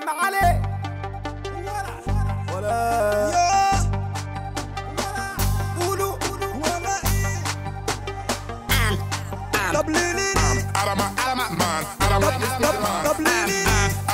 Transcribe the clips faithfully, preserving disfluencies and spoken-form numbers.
عليه ولا قولوا ولا ايه طب ليه ليه طب ليه ليه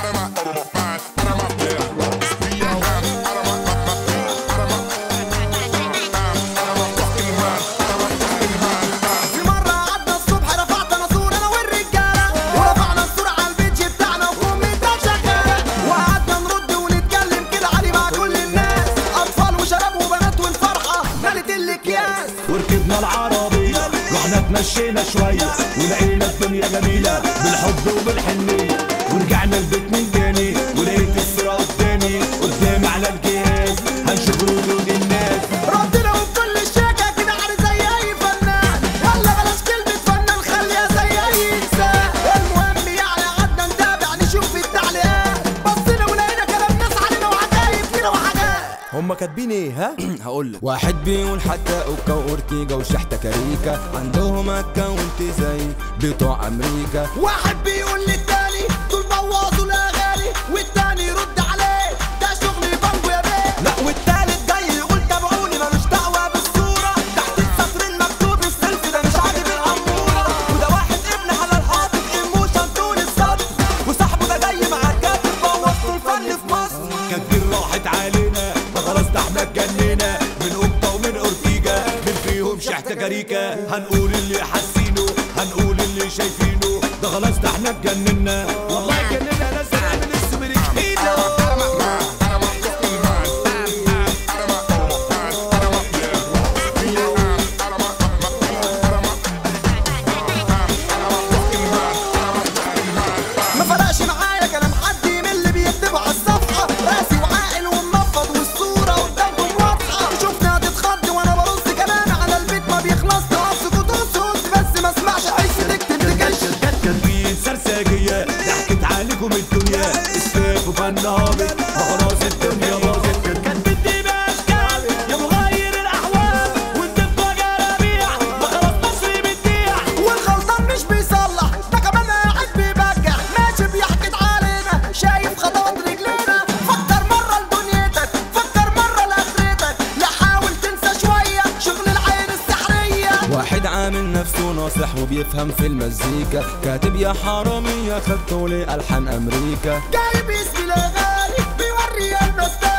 وركبنا العربية رحنا اتمشينا شوية ولقينا الدنيا جميلة بالحب وبالحنية ورجعنا البيت من تاني ولقيت الصورة قدامي قدامي على الجهاز هنشوف ردود الناس ردنا وبكل الشيكة كده عارف زي أي فنان يلا بلاش كلمة فنان خليها زي أي إنسان المهم يعني قعدنا نتابع نشوف التعليقات بصينا ولقينا كلام ناس علينا وحكايب كده وحاجات هما كاتبين ايه ها؟ هقولك واحد بيقول حتى اوكا وأورتيجا وشحتة كاريكا عندهم اكونت زي بتوع امريكا. واحد بيقول للتاني دول بوظوا الاغاني والتاني يرد عليه ده شغل بانجو يا بيه. لا والتالت جاي يقول تابعوني ملوش دعوة بالصورة تحت السطر المكتوب السيلفي ده مش عاجب الأمورة وده واحد ابن حلال حاطط ايموشن طول السطر وصاحبه ده جاي مع الكاتب بوظتوا الفن في مصر. كاتبين راحت علينا خلاص ده احنا اتجننا من اوكا ومن اورتيجا من فيهم شحتة كاريكا هنقول اللي حاسينه هنقول اللي شايفينه ده خلاص ده احنا اتجننا والله اتجننا لازم نعمل السوبر ما فرقش معايا كلام حد من اللي بيكتبوا على الصفحة راسي وعاقل ومنفض والصورة قدامكم واضحة شفنا هتتخض وانا برص كلام على البيت ما بيخلص تقص كتوس قلت بس ما اسمعش حس تكتب تكش كاتبين سرساجية ضحكت عليكم الدنيا اسفاف وفن هابط خلاص الدنيا باظت كاتبين دي باشكال يا مغير الاحوال والدفة جرابيع ما خلاص مصري بتبيع والغلطان مش بيصلح ده كمان قاعد بيبجح ماشي بيحكي علينا شايف خطوات رجلينا فكر مرة لدنيتك فكر مرة لاخرتك لا حاول تنسى شوية شغل العين السحرية. واحد عامل نفسه ناصح وبيفهم في المزيكا كاتب يا حرامي يا خدته لألحان امريكا جايب اسمي الاغاني بيوري الناس